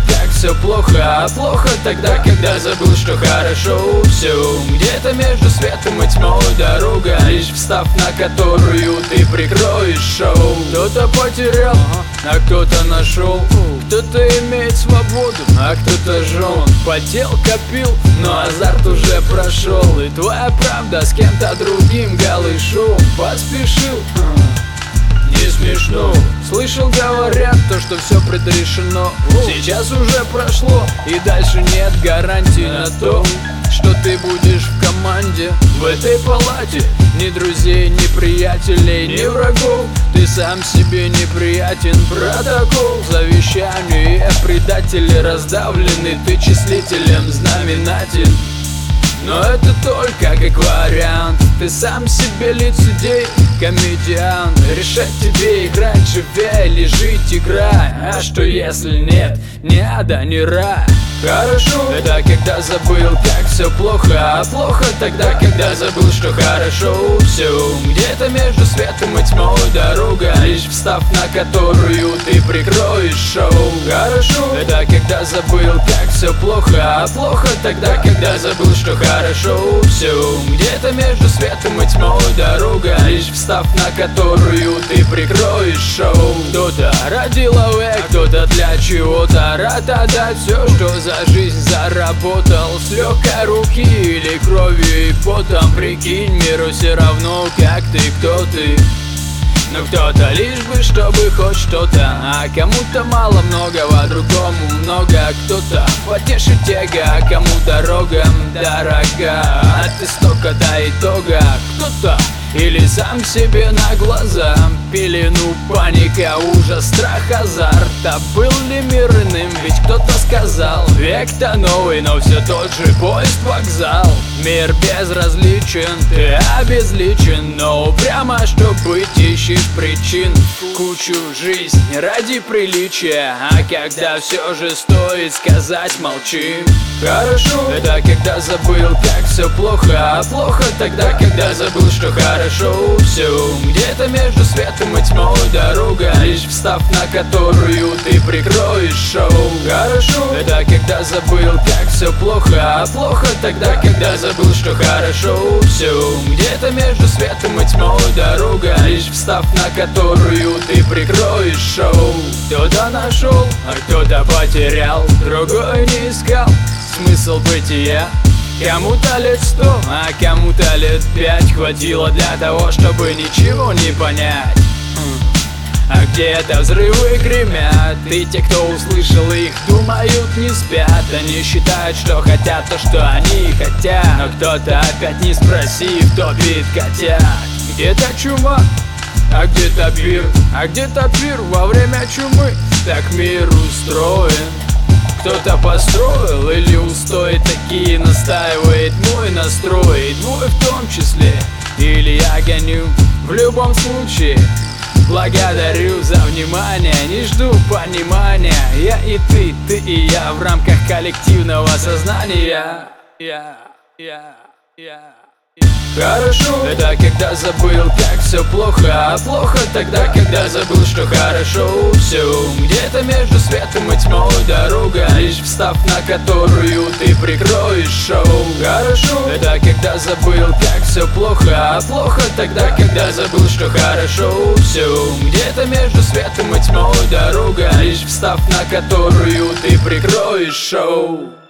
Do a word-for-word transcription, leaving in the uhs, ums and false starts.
как все плохо, а плохо тогда, когда забыл, что хорошо все. Где-то между светом и тьмой дорога, лишь встав на которую ты прикроешь шоу. Кто-то потерял, а кто-то нашел, кто-то имеет свободу, а кто-то жен. Потел, копил, но азарт уже прошел, и твоя правда с кем-то другим голышом. Поспешил, не смешно. Слышал, говорят, то, что все предрешено. Сейчас уже прошло, и дальше нет гарантии на то, что ты будешь в команде в этой палате. Ни друзей, ни приятелей, ни врагов. Ты сам себе неприятен. Протокол завещание, предатели раздавлены. Ты числителем знаменатель, но это только как вариант. Ты сам себе лицедей, комедиант. Решать тебе, играть живее или жить играй. А что если нет, ни ада, ни рая? Хорошо, это когда забыл, как все плохо, а плохо тогда, когда забыл, что хорошо все. Где-то между светом и тьмой дорога, лишь встав на которую ты прикроешь шоу. Хорошо, это когда забыл, как все плохо, а плохо тогда, когда забыл, что хорошо все. Где-то между светом и тьмой дорога, лишь встав на которую ты прикроешь шоу. Кто-то ради лавы, кто-то для чего-то рад отдать все, что за жизнь заработал с легкой руки или кровью и потом. Прикинь, миру все равно, как ты, кто ты. Но кто-то лишь бы, чтобы хоть что-то, а кому-то мало многого, другому много. Кто-то потешит тега, а кому дорога дорога, а ты столько до итога. Кто-то или сам себе на глаза пелену, паника, ужас, страх, азарт. А был ли мир иным? Ведь кто-то сказал, век-то новый, но все тот же поезд, вокзал. Мир безразличен, ты обезличен, но прямо чтоб быть ищешь причин. Кучу жизнь ради приличия, а когда все же стоит сказать молчи. Хорошо, это когда забыл, как все плохо, а плохо тогда, когда забыл, что хорошо все. Где-то между светом и тьмой дорога, лишь встав на которую ты прикроешь шоу. Хорошо, это когда забыл, как все плохо, а плохо тогда, когда забыл, что хорошо все. Где-то между светом и тьмой дорога, лишь встав на которую ты прикроешь шоу. Кто-то нашел, а кто-то потерял, другой не искал смысл бытия. Кому-то лет сто, а кому-то лет пять хватило для того, чтобы ничего не понять. А где-то взрывы гремят, и те, кто услышал их, думают, не спят. Они считают, что хотят то, что они хотят, но кто-то опять, не спросив, топит котят. Где-то чума, а где-то пир, а где-то пир во время чумы. Так мир устроен. Кто-то построил или устои такие настаивает мой настрой, и твой в том числе. Или я гоню, в любом случае благодарю за внимание, не жду понимания. Я и ты, ты и я в рамках коллективного сознания. Я, я, я. Хорошо, это когда забыл, как все плохо, а плохо тогда, когда забыл, что хорошо все. Где-то между светом и тьмой дорога, лишь встав на которую ты прикроешь шоу. Хорошо, это когда забыл, как все плохо, а плохо тогда, когда забыл, что хорошо все. Где-то между светом и тьмой дорога, лишь встав на которую ты прикроешь шоу.